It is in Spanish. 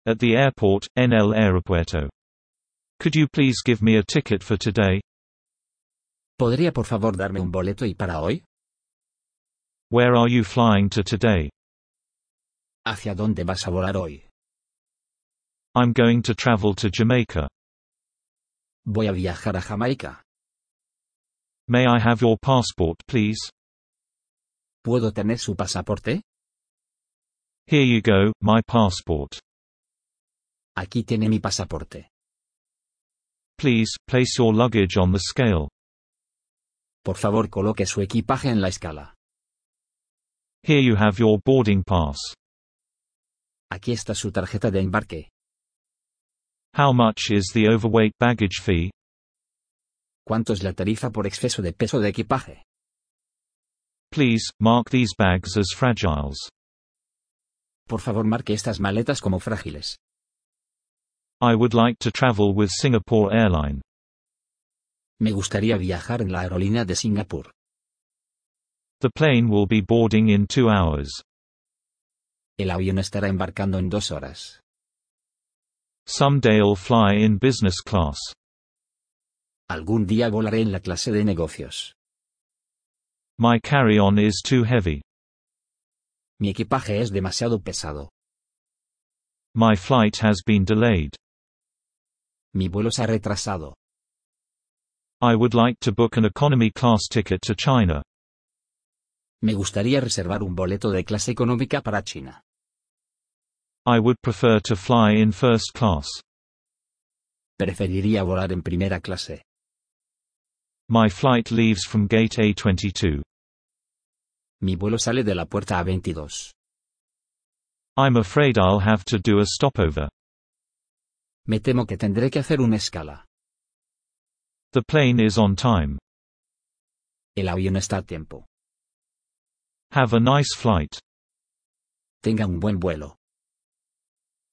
At the airport, en el aeropuerto. Could you please give me a ticket for today? ¿Podría por favor darme un boleto y para hoy? Where are you flying to today? ¿Hacia dónde vas a volar hoy? I'm going to travel to Jamaica. Voy a viajar a Jamaica. May I have your passport, please? ¿Puedo tener su pasaporte? Here you go, my passport. Aquí tiene mi pasaporte. Please, place your luggage on the scale. Por favor, coloque su equipaje en la escala. Here you have your boarding pass. Aquí está su tarjeta de embarque. How much is the overweight baggage fee? ¿Cuánto es la tarifa por exceso de peso de equipaje? Please, mark these bags as fragiles. Por favor, marque estas maletas como frágiles. I would like to travel with Singapore Airline. Me gustaría viajar en la aerolínea de Singapur. The plane will be boarding in 2 hours. El avión estará embarcando en 2 horas. Someday I'll fly in business class. Algún día volaré en la clase de negocios. My carry-on is too heavy. Mi equipaje es demasiado pesado. My flight has been delayed. Mi vuelo se ha retrasado. I would like to book an economy class ticket to China. Me gustaría reservar un boleto de clase económica para China. I would prefer to fly in first class. Preferiría volar en primera clase. My flight leaves from gate A22. Mi vuelo sale de la puerta A22. I'm afraid I'll have to do a stopover. Me temo que tendré que hacer una escala. The plane is on time. El avión está a tiempo. Have a nice flight. Tenga un buen vuelo.